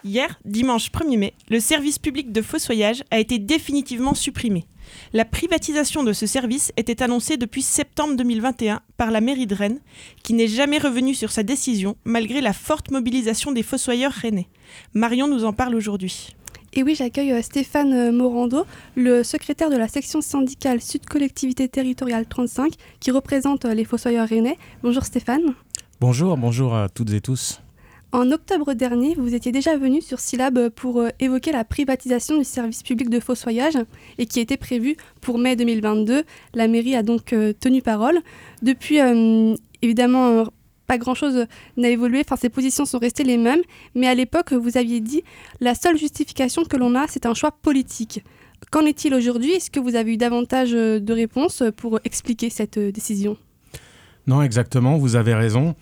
Hier, dimanche 1er mai, le service public de fossoyage a été définitivement supprimé. La privatisation de ce service était annoncée depuis septembre 2021 par la mairie de Rennes, qui n'est jamais revenue sur sa décision malgré la forte mobilisation des fossoyeurs rennais. Marion nous en parle aujourd'hui. Et oui, j'accueille Stéphane Morando, le secrétaire de la section syndicale Sud Collectivité Territoriale 35, qui représente les fossoyeurs rennais. Bonjour Stéphane. Bonjour à toutes et tous. En octobre dernier, vous étiez déjà venu sur Silab pour évoquer la privatisation du service public de fossoyage et qui était prévue pour mai 2022. La mairie a donc tenu parole. Depuis, évidemment, pas grand-chose n'a évolué, ses positions sont restées les mêmes, mais à l'époque, vous aviez dit « la seule justification que l'on a, c'est un choix politique ». Qu'en est-il aujourd'hui ? Est-ce que vous avez eu davantage de réponses pour expliquer cette décision ? Non, exactement, vous avez raison.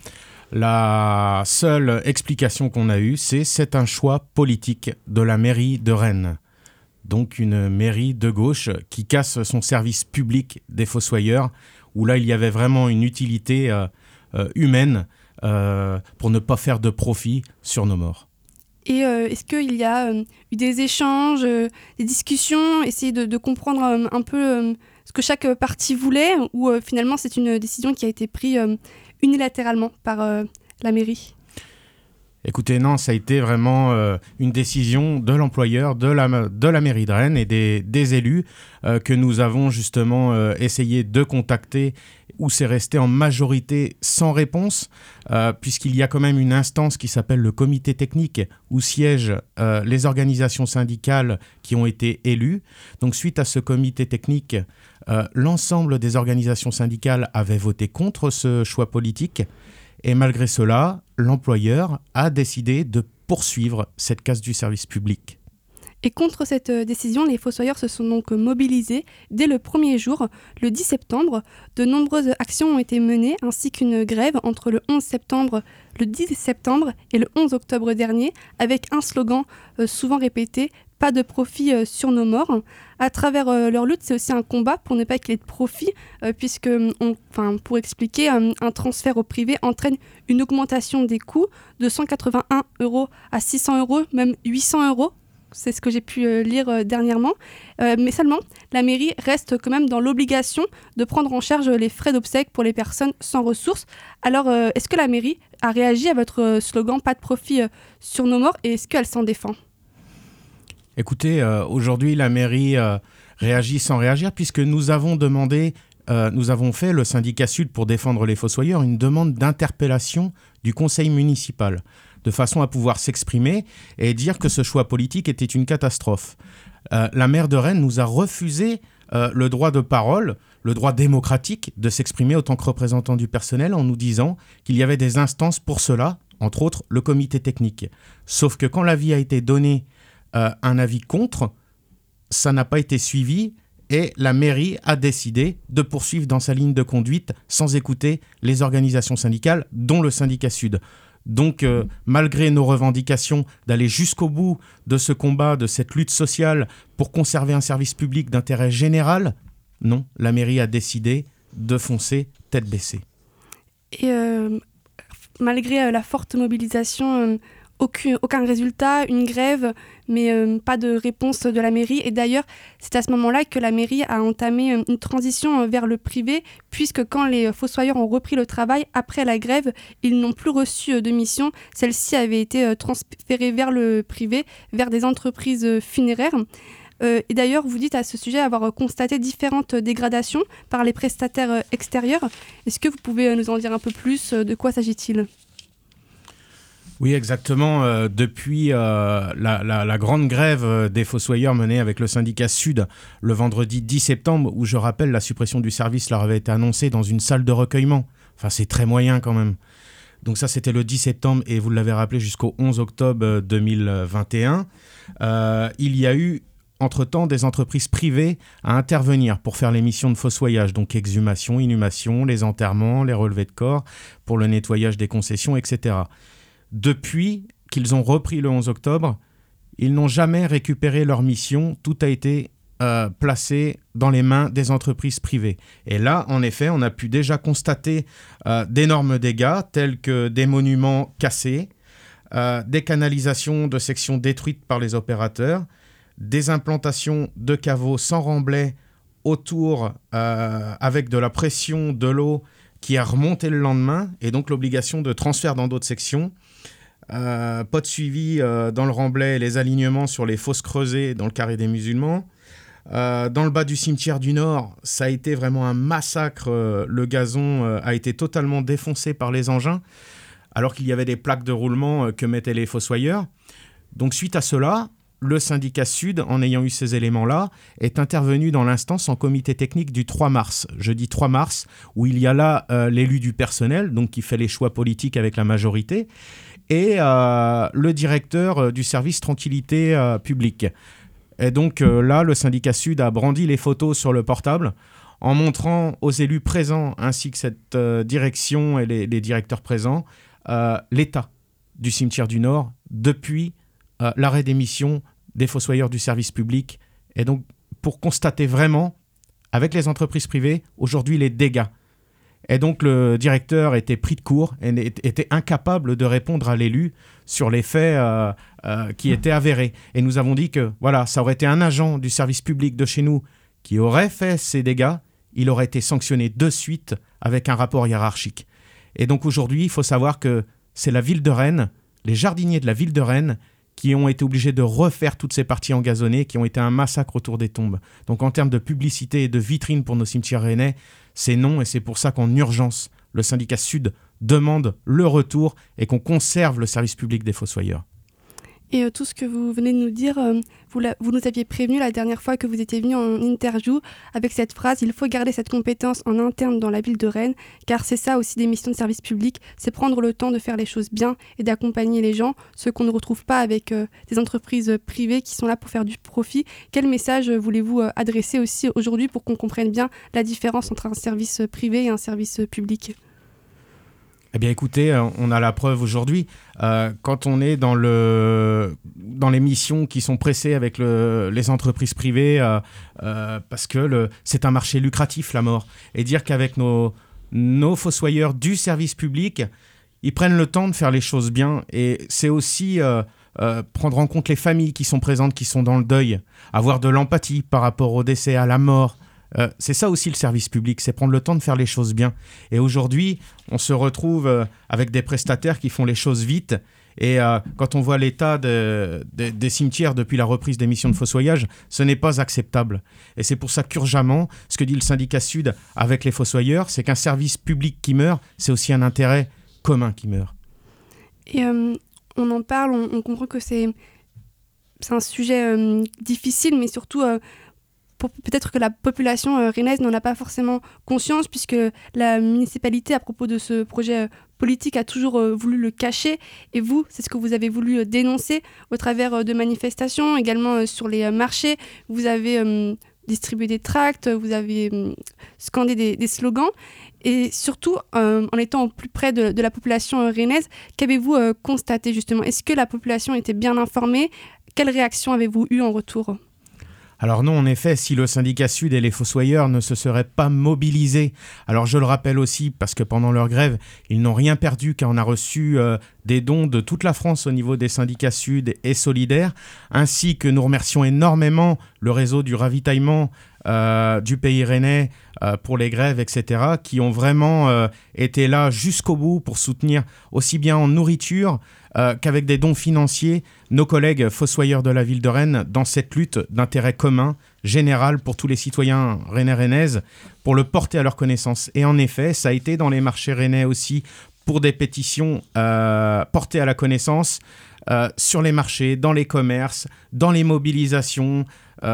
La seule explication qu'on a eue, c'est un choix politique de la mairie de Rennes. Donc une mairie de gauche qui casse son service public des fossoyeurs, où là il y avait vraiment une utilité humaine pour ne pas faire de profit sur nos morts. Et est-ce qu'il y a eu des échanges, des discussions, essayer de comprendre un peu ce que chaque parti voulait, ou finalement c'est une décision qui a été prise unilatéralement par la mairie ? Écoutez, non, ça a été vraiment une décision de l'employeur, de la mairie de Rennes et des élus que nous avons justement essayé de contacter, où c'est resté en majorité sans réponse, puisqu'il y a quand même une instance qui s'appelle le comité technique, où siègent les organisations syndicales qui ont été élues. Donc suite à ce comité technique, l'ensemble des organisations syndicales avaient voté contre ce choix politique. Et malgré cela, l'employeur a décidé de poursuivre cette casse du service public. Et contre cette décision, les fossoyeurs se sont donc mobilisés dès le premier jour, le 10 septembre. De nombreuses actions ont été menées, ainsi qu'une grève entre le 11 septembre, le 10 septembre et le 11 octobre dernier, avec un slogan souvent répété « Pas de profit sur nos morts ». À travers leur lutte, c'est aussi un combat pour ne pas qu'il y ait de profit, puisque, pour expliquer, un transfert au privé entraîne une augmentation des coûts de 181 € à 600 €, même 800 €. C'est ce que j'ai pu lire dernièrement. Mais seulement, la mairie reste quand même dans l'obligation de prendre en charge les frais d'obsèques pour les personnes sans ressources. Alors, est-ce que la mairie a réagi à votre slogan « Pas de profit sur nos morts » et est-ce qu'elle s'en défend ? Écoutez, aujourd'hui, la mairie réagit sans réagir puisque nous avons fait, le syndicat Sud pour défendre les fossoyeurs, une demande d'interpellation du conseil municipal de façon à pouvoir s'exprimer et dire que ce choix politique était une catastrophe. La maire de Rennes nous a refusé le droit de parole, le droit démocratique de s'exprimer en tant que représentant du personnel en nous disant qu'il y avait des instances pour cela, entre autres le comité technique. Sauf que quand l'avis a été donné, un avis contre, ça n'a pas été suivi et la mairie a décidé de poursuivre dans sa ligne de conduite sans écouter les organisations syndicales, dont le syndicat Sud. Donc, malgré nos revendications d'aller jusqu'au bout de ce combat, de cette lutte sociale pour conserver un service public d'intérêt général, non, la mairie a décidé de foncer tête baissée. Et malgré la forte mobilisation, aucun résultat, une grève, mais pas de réponse de la mairie. Et d'ailleurs, c'est à ce moment-là que la mairie a entamé une transition vers le privé, puisque quand les fossoyeurs ont repris le travail, après la grève, ils n'ont plus reçu de mission. Celle-ci avait été transférée vers le privé, vers des entreprises funéraires. Et d'ailleurs, vous dites à ce sujet avoir constaté différentes dégradations par les prestataires extérieurs. Est-ce que vous pouvez nous en dire un peu plus ? De quoi s'agit-il ? Oui, exactement. Depuis la grande grève des fossoyeurs menée avec le syndicat Sud le vendredi 10 septembre, où je rappelle la suppression du service leur avait été annoncée dans une salle de recueillement. Enfin, c'est très moyen quand même. Donc ça, c'était le 10 septembre et vous l'avez rappelé jusqu'au 11 octobre 2021. Il y a eu entre-temps des entreprises privées à intervenir pour faire les missions de fossoyage, donc exhumation, inhumation, les enterrements, les relevés de corps, pour le nettoyage des concessions, etc. Depuis qu'ils ont repris le 11 octobre, ils n'ont jamais récupéré leur mission. Tout a été placé dans les mains des entreprises privées. Et là, en effet, on a pu déjà constater d'énormes dégâts, tels que des monuments cassés, des canalisations de sections détruites par les opérateurs, des implantations de caveaux sans remblai autour avec de la pression de l'eau qui a remonté le lendemain et donc l'obligation de transfert dans d'autres sections. Pas de suivi dans le remblai et les alignements sur les fosses creusées dans le carré des musulmans. Dans le bas du cimetière du Nord, ça a été vraiment un massacre. Le gazon a été totalement défoncé par les engins, alors qu'il y avait des plaques de roulement que mettaient les fossoyeurs. Donc suite à cela, le syndicat Sud, en ayant eu ces éléments-là, est intervenu dans l'instance en comité technique du 3 mars. Je dis 3 mars, où il y a là l'élu du personnel, donc qui fait les choix politiques avec la majorité, et le directeur du service tranquillité publique. Et donc là, le syndicat Sud a brandi les photos sur le portable en montrant aux élus présents ainsi que cette direction et les directeurs présents l'état du cimetière du Nord depuis l'arrêt d'émission des fossoyeurs du service public. Et donc pour constater vraiment, avec les entreprises privées, aujourd'hui les dégâts. Et donc le directeur était pris de court et était incapable de répondre à l'élu sur les faits qui étaient avérés. Et nous avons dit que voilà, ça aurait été un agent du service public de chez nous qui aurait fait ces dégâts, il aurait été sanctionné de suite avec un rapport hiérarchique. Et donc aujourd'hui, il faut savoir que c'est la ville de Rennes, les jardiniers de la ville de Rennes, qui ont été obligés de refaire toutes ces parties engazonnées, qui ont été un massacre autour des tombes. Donc en termes de publicité et de vitrine pour nos cimetières rennais, c'est non, et c'est pour ça qu'en urgence, le syndicat Sud demande le retour et qu'on conserve le service public des fossoyeurs. Et tout ce que vous venez de nous dire, vous nous aviez prévenu la dernière fois que vous étiez venu en interview avec cette phrase « Il faut garder cette compétence en interne dans la ville de Rennes, car c'est ça aussi des missions de service public, c'est prendre le temps de faire les choses bien et d'accompagner les gens, ce qu'on ne retrouve pas avec des entreprises privées qui sont là pour faire du profit. » Quel message voulez-vous adresser aussi aujourd'hui pour qu'on comprenne bien la différence entre un service privé et un service public ? Eh bien écoutez, on a la preuve aujourd'hui. Quand on est dans les missions qui sont pressées avec les entreprises privées, parce que c'est un marché lucratif, la mort. Et dire qu'avec nos fossoyeurs du service public, ils prennent le temps de faire les choses bien. Et c'est aussi prendre en compte les familles qui sont présentes, qui sont dans le deuil, avoir de l'empathie par rapport au décès, à la mort. C'est ça aussi le service public, c'est prendre le temps de faire les choses bien. Et aujourd'hui, on se retrouve avec des prestataires qui font les choses vite. Et quand on voit l'état des cimetières depuis la reprise des missions de fossoyage, ce n'est pas acceptable. Et c'est pour ça qu'urgemment, ce que dit le syndicat Sud avec les fossoyeurs, c'est qu'un service public qui meurt, c'est aussi un intérêt commun qui meurt. Et on en parle, on comprend que c'est un sujet difficile, mais surtout... peut-être que la population rennaise n'en a pas forcément conscience, puisque la municipalité, à propos de ce projet politique, a toujours voulu le cacher. Et vous, c'est ce que vous avez voulu dénoncer au travers de manifestations, également sur les marchés. Vous avez distribué des tracts, vous avez scandé des slogans. Et surtout, en étant au plus près de la population rennaise, qu'avez-vous constaté justement ? Est-ce que la population était bien informée ? Quelle réaction avez-vous eue en retour ? Alors non, en effet, si le syndicat Sud et les fossoyeurs ne se seraient pas mobilisés, alors je le rappelle aussi parce que pendant leur grève, ils n'ont rien perdu car on a reçu des dons de toute la France au niveau des syndicats Sud et solidaires, ainsi que nous remercions énormément le réseau du ravitaillement du pays rennais pour les grèves, etc., qui ont vraiment été là jusqu'au bout pour soutenir aussi bien en nourriture qu'avec des dons financiers nos collègues fossoyeurs de la ville de Rennes dans cette lutte d'intérêt commun, général pour tous les citoyens rennais-rennaises, pour le porter à leur connaissance. Et en effet, ça a été dans les marchés rennais aussi pour des pétitions portées à la connaissance sur les marchés, dans les commerces, dans les mobilisations.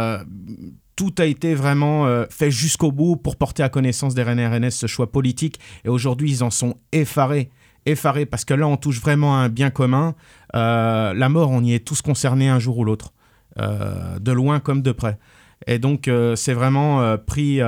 Tout a été vraiment fait jusqu'au bout pour porter à connaissance des Rennais et Rennaises ce choix politique. Et aujourd'hui, ils en sont effarés parce que là, on touche vraiment à un bien commun. La mort, on y est tous concernés un jour ou l'autre, de loin comme de près. Et donc, c'est vraiment pris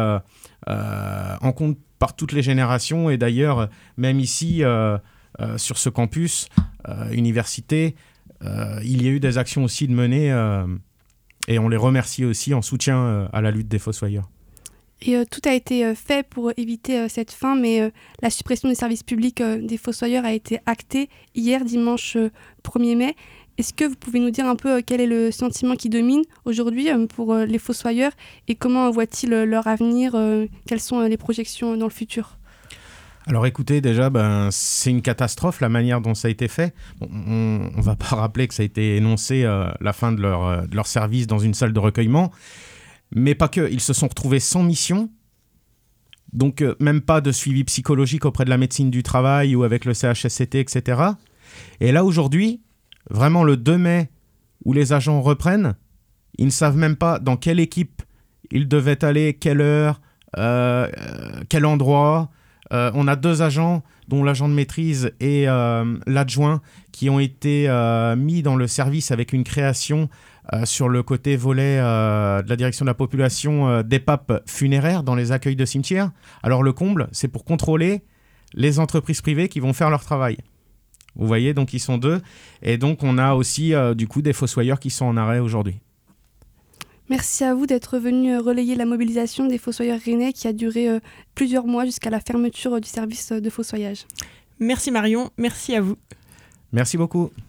en compte par toutes les générations. Et d'ailleurs, même ici, sur ce campus, université, il y a eu des actions aussi de mener... et on les remercie aussi en soutien à la lutte des fossoyeurs. Et tout a été fait pour éviter cette fin, mais la suppression des services publics des fossoyeurs a été actée hier, dimanche 1er mai. Est-ce que vous pouvez nous dire un peu quel est le sentiment qui domine aujourd'hui pour les fossoyeurs et comment voient-ils leur avenir, quelles sont les projections dans le futur ? Alors écoutez, déjà, c'est une catastrophe la manière dont ça a été fait. On ne va pas rappeler que ça a été énoncé la fin de leur service dans une salle de recueillement, mais pas que. Ils se sont retrouvés sans mission, donc même pas de suivi psychologique auprès de la médecine du travail ou avec le CHSCT, etc. Et là, aujourd'hui, vraiment le 2 mai, où les agents reprennent, ils ne savent même pas dans quelle équipe ils devaient aller, quelle heure, quel endroit. On a 2 agents, dont l'agent de maîtrise et l'adjoint, qui ont été mis dans le service avec une création sur le côté volet de la direction de la population d'épapes funéraires dans les accueils de cimetières. Alors le comble, c'est pour contrôler les entreprises privées qui vont faire leur travail. Vous voyez, donc ils sont 2. Et donc on a aussi du coup des fossoyeurs qui sont en arrêt aujourd'hui. Merci à vous d'être venu relayer la mobilisation des fossoyeurs rennais qui a duré plusieurs mois jusqu'à la fermeture du service de fossoyage. Merci Marion, merci à vous. Merci beaucoup.